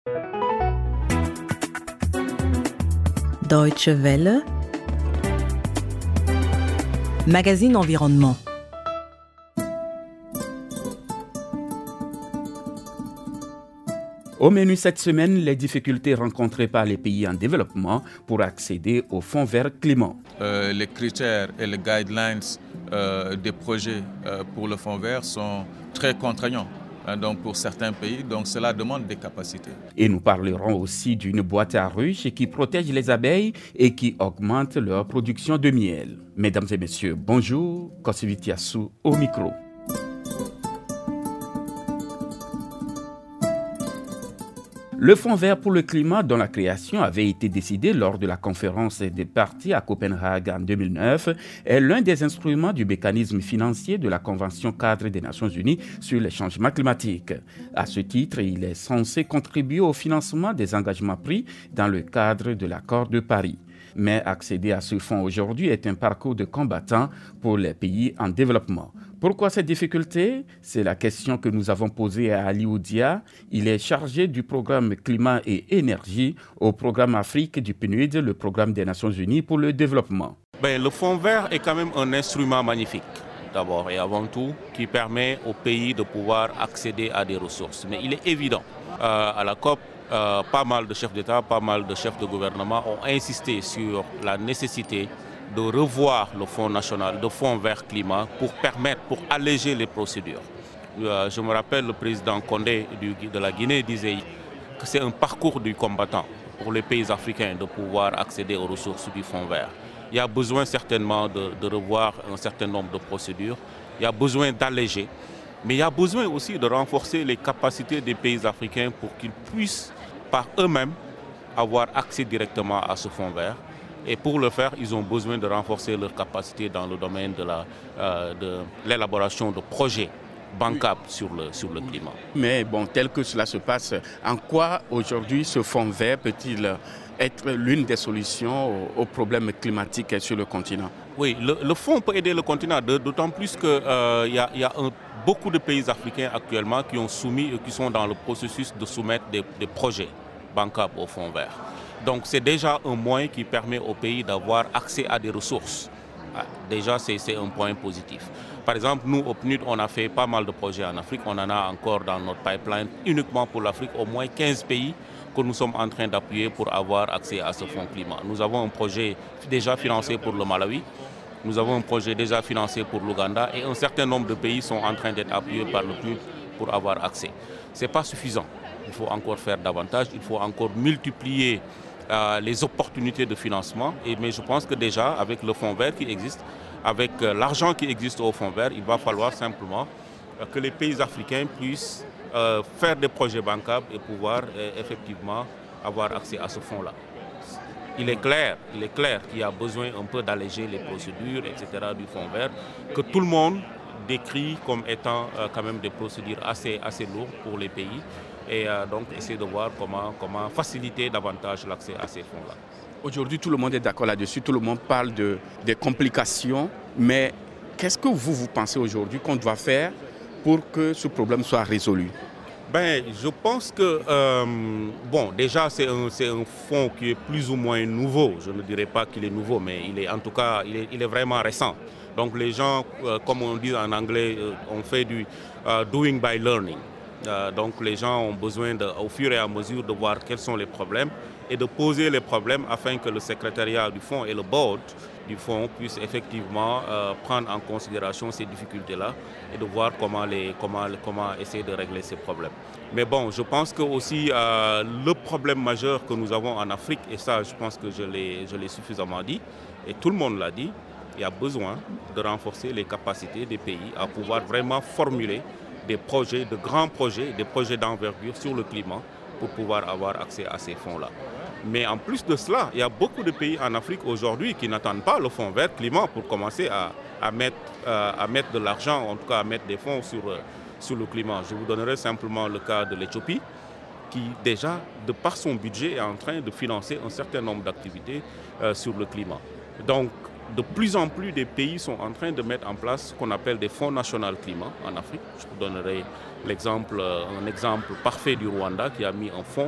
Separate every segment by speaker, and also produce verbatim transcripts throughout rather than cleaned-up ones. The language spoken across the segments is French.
Speaker 1: Deutsche Welle, magazine environnement.
Speaker 2: Au menu cette semaine, les difficultés rencontrées par les pays en développement pour accéder au Fonds vert climat.
Speaker 3: Euh, les critères et les guidelines euh, des projets euh, pour le Fonds vert sont très contraignants. Donc pour certains pays, donc cela demande des capacités.
Speaker 2: Et nous parlerons aussi d'une boîte à ruches qui protège les abeilles et qui augmente leur production de miel. Mesdames et messieurs, bonjour, Kosivitiasu au micro. Le Fonds vert pour le climat, dont la création avait été décidée lors de la conférence des parties à Copenhague en deux mille neuf, est l'un des instruments du mécanisme financier de la Convention cadre des Nations Unies sur les changements climatiques. À ce titre, il est censé contribuer au financement des engagements pris dans le cadre de l'accord de Paris. Mais accéder à ce fonds aujourd'hui est un parcours de combattant pour les pays en développement. Pourquoi cette difficulté? C'est la question que nous avons posée à Ali Oudia. Il est chargé du programme Climat et Énergie au programme Afrique du P N U D, le programme des Nations Unies pour le développement.
Speaker 4: Ben, le Fonds vert est quand même un instrument magnifique, d'abord et avant tout, qui permet aux pays de pouvoir accéder à des ressources. Mais il est évident, euh, à la COP, Euh, pas mal de chefs d'État, pas mal de chefs de gouvernement ont insisté sur la nécessité de revoir le Fonds national, le Fonds vert climat, pour permettre, pour alléger les procédures. Euh, je me rappelle, le président Condé du, de la Guinée disait que c'est un parcours du combattant pour les pays africains de pouvoir accéder aux ressources du Fonds vert. Il y a besoin certainement de, de revoir un certain nombre de procédures, il y a besoin d'alléger, mais il y a besoin aussi de renforcer les capacités des pays africains pour qu'ils puissent par eux-mêmes avoir accès directement à ce fonds vert. Et pour le faire, ils ont besoin de renforcer leurs capacités dans le domaine de la, euh, de l'élaboration de projets bancables sur le, sur le climat.
Speaker 2: Mais bon, tel que cela se passe, en quoi aujourd'hui ce fonds vert peut-il être l'une des solutions aux, aux problèmes climatiques sur le continent?
Speaker 4: Oui, le, le fonds peut aider le continent, d'autant plus qu'il euh, y a, y a un, beaucoup de pays africains actuellement qui ont soumis, qui sont dans le processus de soumettre des, des projets bancables au fonds vert. Donc c'est déjà un moyen qui permet aux pays d'avoir accès à des ressources. Déjà, c'est un point positif. Par exemple, nous, au P N U D, on a fait pas mal de projets en Afrique. On en a encore dans notre pipeline, uniquement pour l'Afrique, au moins quinze pays que nous sommes en train d'appuyer pour avoir accès à ce fonds climat. Nous avons un projet déjà financé pour le Malawi. Nous avons un projet déjà financé pour l'Ouganda et un certain nombre de pays sont en train d'être appuyés par le P N U D pour avoir accès. Ce n'est pas suffisant. Il faut encore faire davantage. Il faut encore multiplier euh, les opportunités de financement. Et, mais je pense que déjà, avec le fonds vert qui existe, avec euh, l'argent qui existe au fonds vert, il va falloir simplement euh, que les pays africains puissent euh, faire des projets bancables et pouvoir euh, effectivement avoir accès à ce fonds-là. Il est clair, il est clair qu'il y a besoin un peu d'alléger les procédures, et cetera du fonds vert, que tout le monde décrit comme étant euh, quand même des procédures assez, assez lourdes pour les pays et euh, donc essayer de voir comment, comment faciliter davantage l'accès à ces fonds-là.
Speaker 2: Aujourd'hui, tout le monde est d'accord là-dessus, tout le monde parle de, des complications, mais qu'est-ce que vous, vous pensez aujourd'hui qu'on doit faire pour que ce problème soit résolu?
Speaker 4: Ben, je pense que, euh, bon, déjà, c'est un, c'est un fonds qui est plus ou moins nouveau. Je ne dirais pas qu'il est nouveau, mais il est, en tout cas, il est, il est vraiment récent. Donc, les gens, euh, comme on dit en anglais, euh, on fait du uh, doing by learning. Euh, donc, les gens ont besoin, de, au fur et à mesure, de voir quels sont les problèmes et de poser les problèmes afin que le secrétariat du fonds et le board du fonds puissent effectivement euh, prendre en considération ces difficultés-là et de voir comment, les, comment, comment essayer de régler ces problèmes. Mais bon, je pense que aussi euh, le problème majeur que nous avons en Afrique, et ça je pense que je l'ai suffisamment dit, et tout le monde l'a dit, il y a besoin de renforcer les capacités des pays à pouvoir vraiment formuler des projets, de grands projets, des projets d'envergure sur le climat pour pouvoir avoir accès à ces fonds-là. Mais en plus de cela, il y a beaucoup de pays en Afrique aujourd'hui qui n'attendent pas le fonds vert climat pour commencer à, à, mettre, euh, à mettre de l'argent, en tout cas à mettre des fonds sur, euh, sur le climat. Je vous donnerai simplement le cas de l'Éthiopie qui déjà, de par son budget, est en train de financer un certain nombre d'activités euh, sur le climat. Donc, de plus en plus des pays sont en train de mettre en place ce qu'on appelle des fonds nationaux climat en Afrique. Je vous donnerai l'exemple, un exemple parfait du Rwanda qui a mis un fonds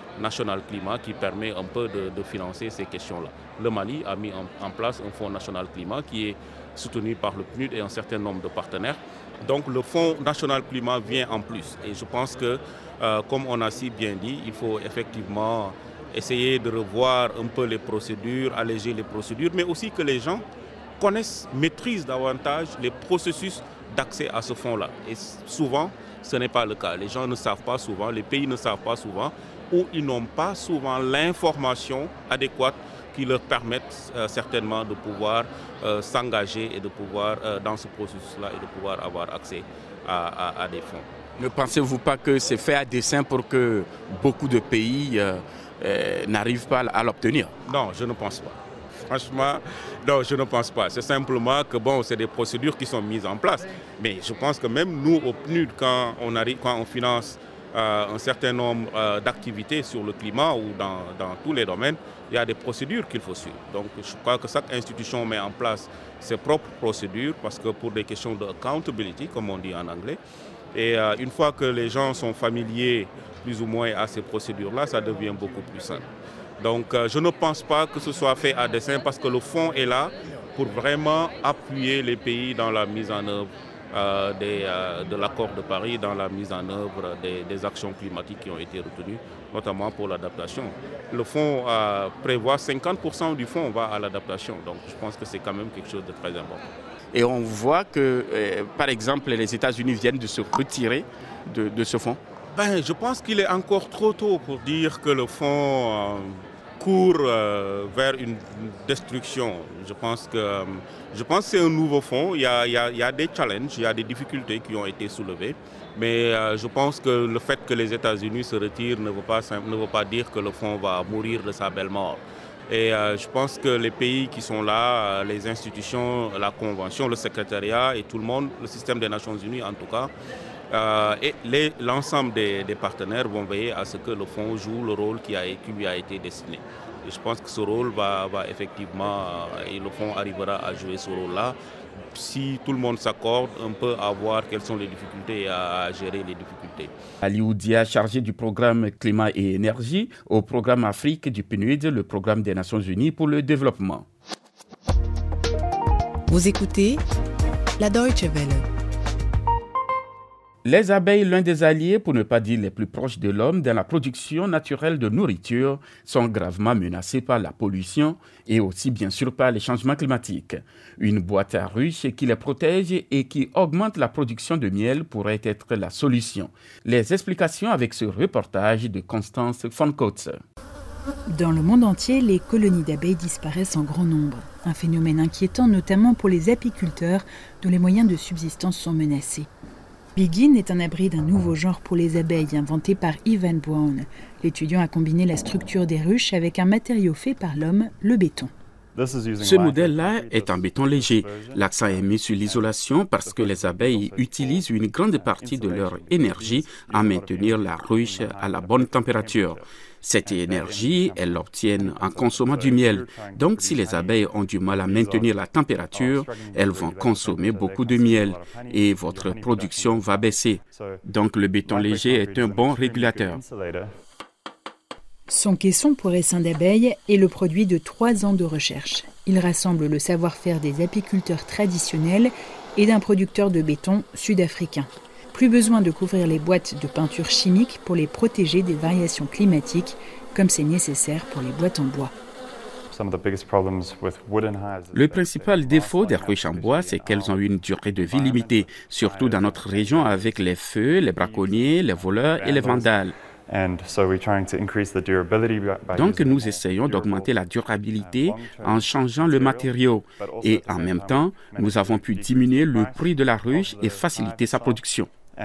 Speaker 4: national climat qui permet un peu de, de financer ces questions-là. Le Mali a mis en, en place un fonds national climat qui est soutenu par le P N U D et un certain nombre de partenaires. Donc le fonds national climat vient en plus. Et je pense que, euh, comme on a si bien dit, il faut effectivement essayer de revoir un peu les procédures, alléger les procédures, mais aussi que les gens connaissent, maîtrisent davantage les processus d'accès à ce fonds-là. Et souvent, ce n'est pas le cas. Les gens ne savent pas souvent, les pays ne savent pas souvent, ou ils n'ont pas souvent l'information adéquate qui leur permettent euh, certainement de pouvoir euh, s'engager et de pouvoir, euh, dans ce processus-là, et de pouvoir avoir accès à, à, à des fonds.
Speaker 2: Ne pensez-vous pas que c'est fait à dessein pour que beaucoup de pays euh, euh, n'arrivent pas à l'obtenir?
Speaker 4: Non, je ne pense pas. Franchement, non, je ne pense pas. C'est simplement que bon, c'est des procédures qui sont mises en place. Mais je pense que même nous, au P N U D, quand on, arrive, quand on finance euh, un certain nombre euh, d'activités sur le climat ou dans, dans tous les domaines, il y a des procédures qu'il faut suivre. Donc je crois que chaque institution met en place ses propres procédures parce que pour des questions de accountability, comme on dit en anglais, et euh, une fois que les gens sont familiers plus ou moins à ces procédures-là, ça devient beaucoup plus simple. Donc euh, je ne pense pas que ce soit fait à dessein parce que le fonds est là pour vraiment appuyer les pays dans la mise en œuvre euh, des, euh, de l'accord de Paris, dans la mise en œuvre des, des actions climatiques qui ont été retenues, notamment pour l'adaptation. Le fonds euh, prévoit cinquante pour cent du fonds va à l'adaptation, donc je pense que c'est quand même quelque chose de très important.
Speaker 2: Et on voit que, euh, par exemple, les États-Unis viennent de se retirer de, de ce fonds.
Speaker 4: Ben, je pense qu'il est encore trop tôt pour dire que le fonds euh, court euh, vers une destruction. Je pense que, euh, je pense que c'est un nouveau fonds. Il y a, il y a, il y a des challenges, il y a des difficultés qui ont été soulevées. Mais euh, je pense que le fait que les États-Unis se retirent ne veut pas, ne veut pas dire que le fonds va mourir de sa belle mort. Et euh, je pense que les pays qui sont là, les institutions, la Convention, le secrétariat et tout le monde, le système des Nations Unies en tout cas, euh, et les, l'ensemble des, des partenaires vont veiller à ce que le fonds joue le rôle qui, a, qui lui a été destiné. Et je pense que ce rôle va, va effectivement, et le fonds arrivera à jouer ce rôle-là, si tout le monde s'accorde un peu à voir quelles sont les difficultés et à gérer les difficultés.
Speaker 2: Aliou Dia, chargé du programme Climat et Énergie au programme Afrique du P N U D, le programme des Nations Unies pour le développement.
Speaker 1: Vous écoutez la Deutsche Welle.
Speaker 2: Les abeilles, l'un des alliés, pour ne pas dire les plus proches de l'homme, dans la production naturelle de nourriture, sont gravement menacées par la pollution et aussi bien sûr par les changements climatiques. Une boîte à ruches qui les protège et qui augmente la production de miel pourrait être la solution. Les explications avec ce reportage de Constance von Kotze.
Speaker 5: Dans le monde entier, les colonies d'abeilles disparaissent en grand nombre. Un phénomène inquiétant notamment pour les apiculteurs dont les moyens de subsistance sont menacés. Begin est un abri d'un nouveau genre pour les abeilles inventé par Ivan Brown. L'étudiant a combiné la structure des ruches avec un matériau fait par l'homme, le béton.
Speaker 2: Ce modèle-là est en béton léger. L'accent est mis sur l'isolation parce que les abeilles utilisent une grande partie de leur énergie à maintenir la ruche à la bonne température. Cette énergie, elles l'obtiennent en consommant du miel. Donc, si les abeilles ont du mal à maintenir la température, elles vont consommer beaucoup de miel et votre production va baisser. Donc, le béton léger est un bon régulateur.
Speaker 5: Son caisson pour essaim d'abeilles est le produit de trois ans de recherche. Il rassemble le savoir-faire des apiculteurs traditionnels et d'un producteur de béton sud-africain. Plus besoin de couvrir les boîtes de peinture chimique pour les protéger des variations climatiques, comme c'est nécessaire pour les boîtes en bois.
Speaker 2: Le principal défaut des ruches en bois, c'est qu'elles ont une durée de vie limitée, surtout dans notre région avec les feux, les braconniers, les voleurs et les vandales. Donc nous essayons d'augmenter la durabilité en changeant le matériau et en même temps, nous avons pu diminuer le prix de la ruche et faciliter sa production.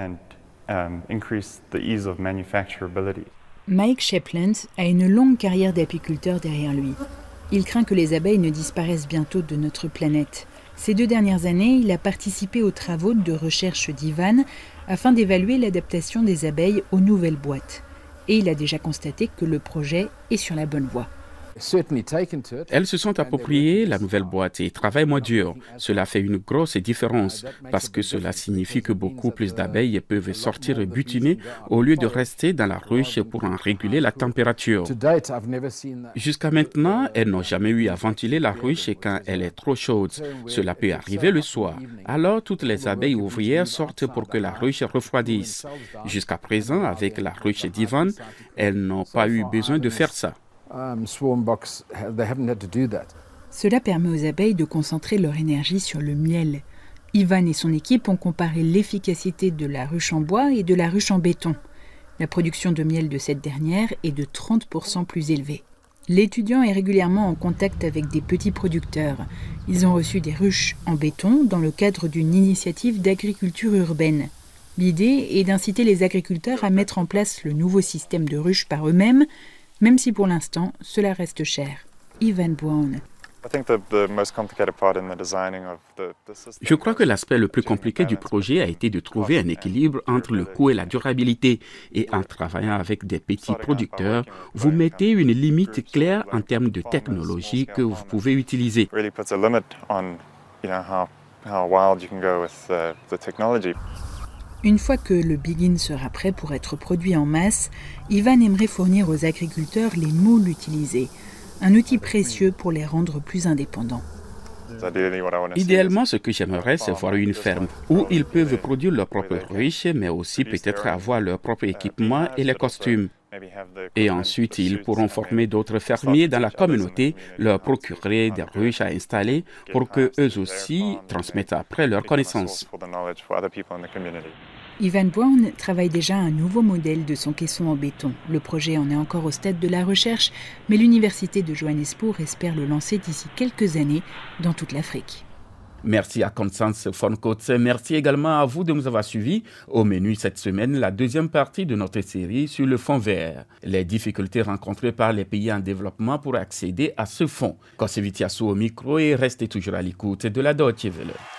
Speaker 5: Mike Shepland a une longue carrière d'apiculteur derrière lui. Il craint que les abeilles ne disparaissent bientôt de notre planète. Ces deux dernières années, il a participé aux travaux de recherche d'Ivan afin d'évaluer l'adaptation des abeilles aux nouvelles boîtes. Et il a déjà constaté que le projet est sur la bonne voie.
Speaker 2: Elles se sont appropriées la nouvelle boîte et travaillent moins dur. Cela fait une grosse différence parce que cela signifie que beaucoup plus d'abeilles peuvent sortir butiner au lieu de rester dans la ruche pour en réguler la température. Jusqu'à maintenant, elles n'ont jamais eu à ventiler la ruche quand elle est trop chaude. Cela peut arriver le soir. Alors, toutes les abeilles ouvrières sortent pour que la ruche refroidisse. Jusqu'à présent, avec la ruche d'Ivan, elles n'ont pas eu besoin de faire ça.
Speaker 5: Cela permet aux abeilles de concentrer leur énergie sur le miel. Ivan et son équipe ont comparé l'efficacité de la ruche en bois et de la ruche en béton. La production de miel de cette dernière est de trente pour cent plus élevée. L'étudiant est régulièrement en contact avec des petits producteurs. Ils ont reçu des ruches en béton dans le cadre d'une initiative d'agriculture urbaine. L'idée est d'inciter les agriculteurs à mettre en place le nouveau système de ruches par eux-mêmes, même si pour l'instant, cela reste cher. Ivan Brown.
Speaker 2: Je crois que l'aspect le plus compliqué du projet a été de trouver un équilibre entre le coût et la durabilité. Et en travaillant avec des petits producteurs, vous mettez une limite claire en termes de technologie que vous pouvez utiliser.
Speaker 5: Une fois que le Begin sera prêt pour être produit en masse, Ivan aimerait fournir aux agriculteurs les moules utilisés, un outil précieux pour les rendre plus indépendants.
Speaker 2: Idéalement, ce que j'aimerais, c'est voir une ferme où ils peuvent produire leurs propres ruches, mais aussi peut-être avoir leur propre équipement et les costumes. Et ensuite, ils pourront former d'autres fermiers dans la communauté, leur procurer des ruches à installer pour qu'eux aussi transmettent après leurs connaissances.
Speaker 5: Ivan Brown travaille déjà à un nouveau modèle de son caisson en béton. Le projet en est encore au stade de la recherche, mais l'université de Johannesburg espère le lancer d'ici quelques années dans toute l'Afrique.
Speaker 2: Merci à Constance Foncote. Merci également à vous de nous avoir suivis. Au menu cette semaine, la deuxième partie de notre série sur le fonds vert. Les difficultés rencontrées par les pays en développement pour accéder à ce fonds. Kosevitiasu au micro et restez toujours à l'écoute de la Deutsche Welle.